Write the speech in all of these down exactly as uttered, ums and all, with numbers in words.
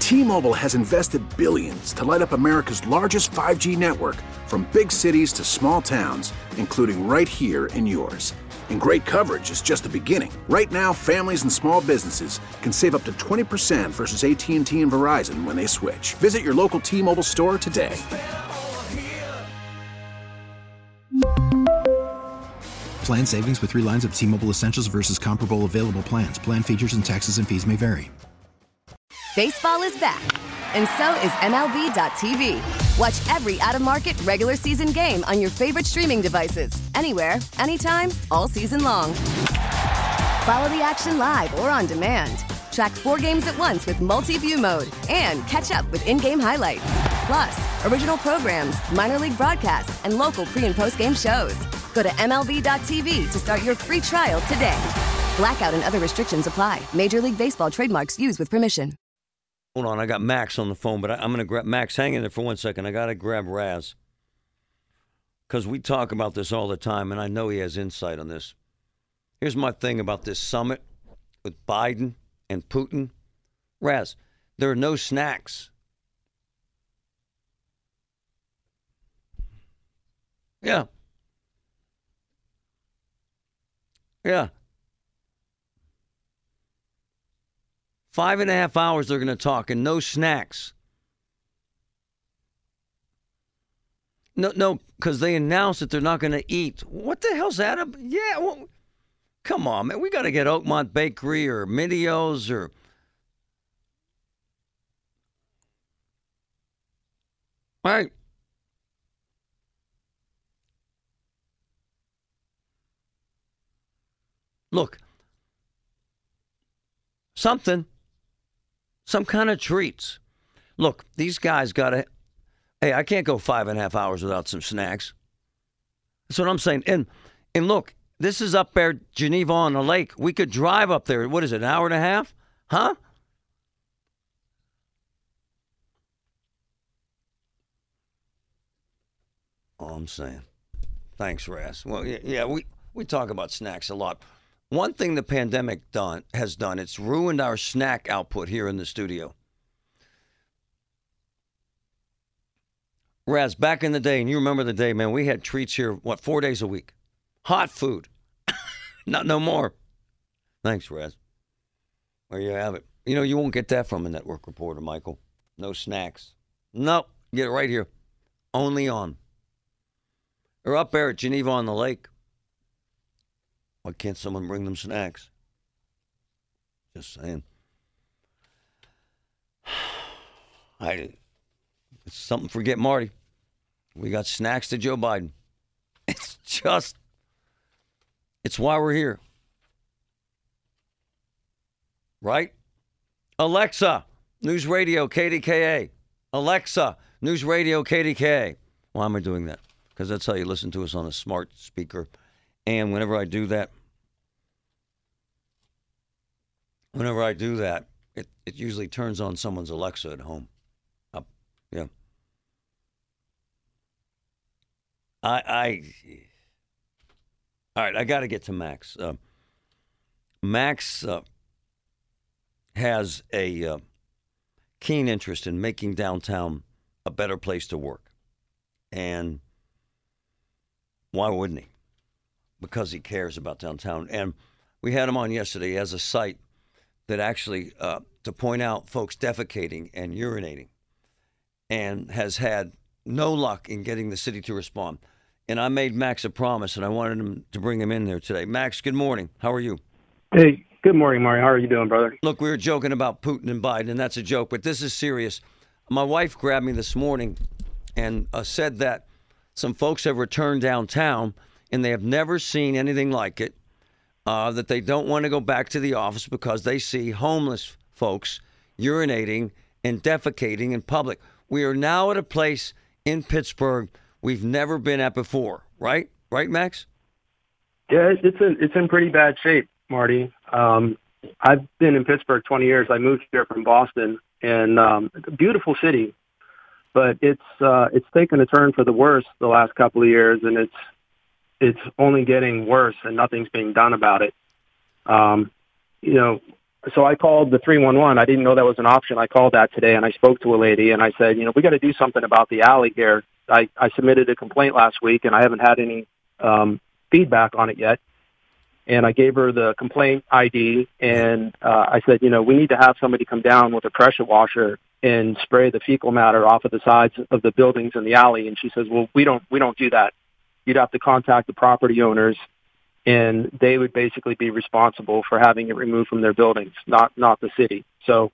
T-Mobile has invested billions to light up America's largest five G network, from big cities to small towns, including right here in yours. And great coverage is just the beginning. Right now, families and small businesses can save up to twenty percent versus A T and T and Verizon when they switch. Visit your local T-Mobile store today. Plan savings with three lines of T-Mobile Essentials versus comparable available plans. Plan features and taxes and fees may vary. Baseball is back, and so is M L B dot T V. Watch every out-of-market regular season game on your favorite streaming devices, anywhere, anytime, all season long. Follow the action live or on demand. Track four games at once with multi-view mode and catch up with in-game highlights. Plus, original programs, minor league broadcasts, and local pre- and post-game shows. Go to M L B dot T V to start your free trial today. Blackout and other restrictions apply. Major League Baseball trademarks used with permission. Hold on, I got Max on the phone, but I, I'm going to grab Max. Hang in there for one second. I got to grab Raz because we talk about this all the time, and I know he has insight on this. Here's my thing about this summit with Biden and Putin. Raz, there are no snacks. Yeah. Yeah. Five and a half hours they're going to talk and no snacks. No, no, because they announced that they're not going to eat. What the hell's that? Up? Yeah, well, come on, man. We got to get Oakmont Bakery or Midio's or... All right. Look, something, some kind of treats. Look, these guys got to, hey, I can't go five and a half hours without some snacks. That's what I'm saying. And and look, this is up there, Geneva on the lake. We could drive up there. What is it, an hour and a half? Huh? All I'm saying. Thanks, Raz. Well, yeah, yeah we, we talk about snacks a lot. One thing the pandemic done has done, it's ruined our snack output here in the studio. Raz, back in the day, and you remember the day, man, we had treats here, what, four days a week? Hot food. Not no more. Thanks, Raz. There you have it. You know, you won't get that from a network reporter, Michael. No snacks. Nope. Get it right here. Only on. They're up there at Geneva on the lake. Why can't someone bring them snacks? Just saying. I, it's something for Get Marty. We got snacks to Joe Biden. It's just, it's why we're here. Right? Alexa, News Radio K D K A. Alexa, News Radio K D K A. Why am I doing that? Because that's how you listen to us on a smart speaker. And whenever I do that, whenever I do that, it, it usually turns on someone's Alexa at home. Up, yeah. I, I, all right, I got to get to Max. Uh, Max uh, has a uh, keen interest in making downtown a better place to work. And why wouldn't he? Because he cares about downtown. And we had him on yesterday as a site that actually, uh, to point out folks defecating and urinating, and has had no luck in getting the city to respond. And I made Max a promise, and I wanted him to bring him in there today. Max, good morning. How are you? Hey, good morning, Mario. How are you doing, brother? Look, we were joking about Putin and Biden, and that's a joke, but this is serious. My wife grabbed me this morning and uh, said that some folks have returned downtown, and they have never seen anything like it, uh, that they don't want to go back to the office because they see homeless folks urinating and defecating in public. We are now at a place in Pittsburgh we've never been at before, right? Right, Max? Yeah, it's in, it's in pretty bad shape, Marty. Um, I've been in Pittsburgh twenty years. I moved here from Boston, and um, it's a beautiful city, but it's uh, it's taken a turn for the worse the last couple of years, and it's it's only getting worse, and nothing's being done about it. Um, you know, so I called the three one one. I didn't know that was an option. I called that today, and I spoke to a lady, and I said, you know, we got to do something about the alley here. I, I submitted a complaint last week, and I haven't had any um, feedback on it yet. And I gave her the complaint I D, and uh, I said, you know, we need to have somebody come down with a pressure washer and spray the fecal matter off of the sides of the buildings in the alley. And she says, well, we don't we don't do that. You'd have to contact the property owners, and they would basically be responsible for having it removed from their buildings, not not the city. So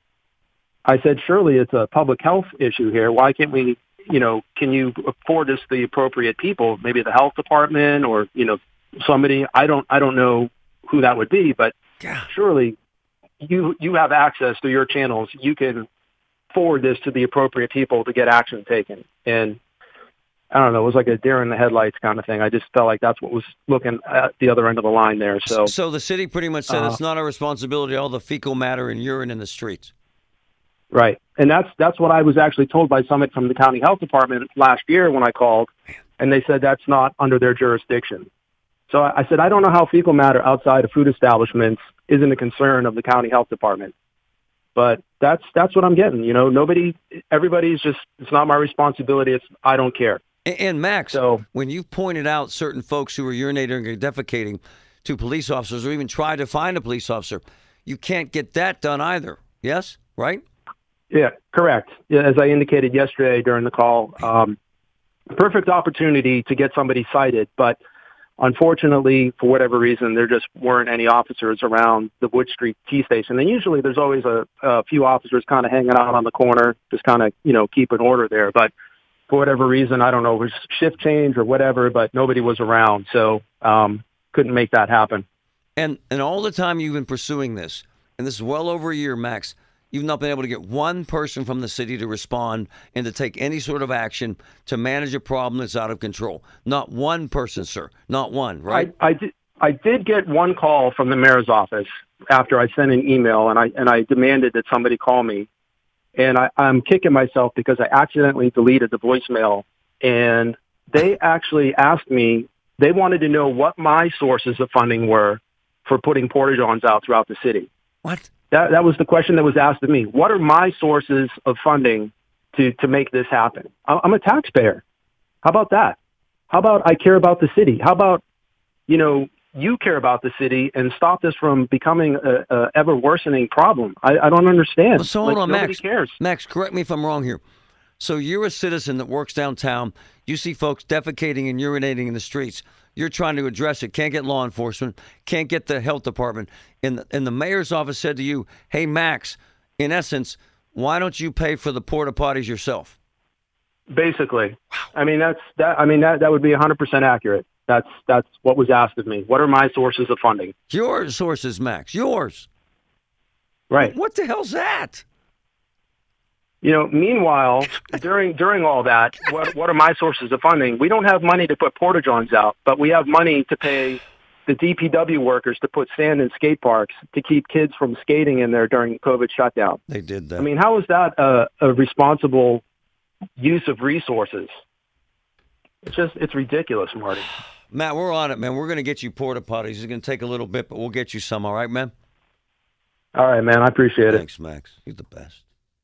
I said, surely it's a public health issue here. Why can't we, you know, can you afford this to the appropriate people, maybe the health department or, you know, somebody? I don't I don't know who that would be, but yeah. surely you you have access to your channels. You can forward this to the appropriate people to get action taken. And I don't know, it was like a deer in the headlights kind of thing. I just felt like that's what was looking at the other end of the line there. So, so the city pretty much said uh, it's not our responsibility, all the fecal matter and urine in the streets. Right. And that's that's what I was actually told by somebody from the county health department last year when I called, and they said that's not under their jurisdiction. So I said, I don't know how fecal matter outside of food establishments isn't a concern of the county health department. But that's that's what I'm getting. You know, nobody, everybody's just, it's not my responsibility. It's, I don't care. And, and Max, so, when you've pointed out certain folks who are urinating or defecating to police officers or even try to find a police officer, you can't get that done either. Yes? Right? Yeah, correct. Yeah, as I indicated yesterday during the call, um, perfect opportunity to get somebody cited, but unfortunately, for whatever reason, there just weren't any officers around the Wood Street T station. And usually there's always a, a few officers kind of hanging out on the corner, just kind of, you know, keep an order there. But for whatever reason, I don't know, it was shift change or whatever, but nobody was around. So um, couldn't make that happen. And, and all the time you've been pursuing this, and this is well over a year, Max, you've not been able to get one person from the city to respond and to take any sort of action to manage a problem that's out of control. Not one person, sir. Not one, right? I, I, did, I did get one call from the mayor's office after I sent an email, and I and I demanded that somebody call me. And I, I'm kicking myself because I accidentally deleted the voicemail. And they actually asked me, they wanted to know what my sources of funding were for putting porta-johns out throughout the city. What? That that was the question that was asked of me. What are my sources of funding to, to make this happen? I'm a taxpayer. How about that? How about I care about the city? How about, you know, you care about the city and stop this from becoming a, a ever worsening problem? I, I don't understand. Well, so hold like, on, nobody Max. cares. Max, correct me if I'm wrong here. So you're a citizen that works downtown. You see folks defecating and urinating in the streets. You're trying to address it. Can't get law enforcement. Can't get the health department. And the, and the mayor's office said to you, hey, Max, in essence, why don't you pay for the porta potties yourself? Basically. Wow. I mean, that's that. I mean, that, that would be one hundred percent accurate. That's that's what was asked of me. What are my sources of funding? Your sources, Max. Yours. Right. What the hell's that? You know, meanwhile, during during all that, what, what are my sources of funding? We don't have money to put porta-johns out, but we have money to pay the D P W workers to put sand in skate parks to keep kids from skating in there during COVID shutdown. They did that. I mean, how is that a, a responsible use of resources? It's just, it's ridiculous, Marty. Matt, we're on it, man. We're going to get you porta potties. It's going to take a little bit, but we'll get you some. All right, man? All right, man. I appreciate it. Thanks, Max. You're the best.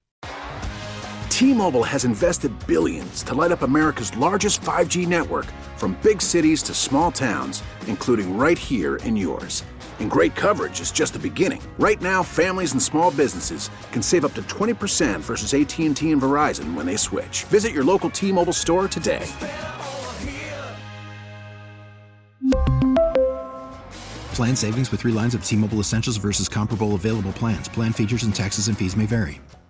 T-Mobile has invested billions to light up America's largest five G network, from big cities to small towns, including right here in yours. And great coverage is just the beginning. Right now, families and small businesses can save up to twenty percent versus A T and T and Verizon when they switch. Visit your local T-Mobile store today. Plan savings with three lines of T-Mobile Essentials versus comparable available plans. Plan features and taxes and fees may vary.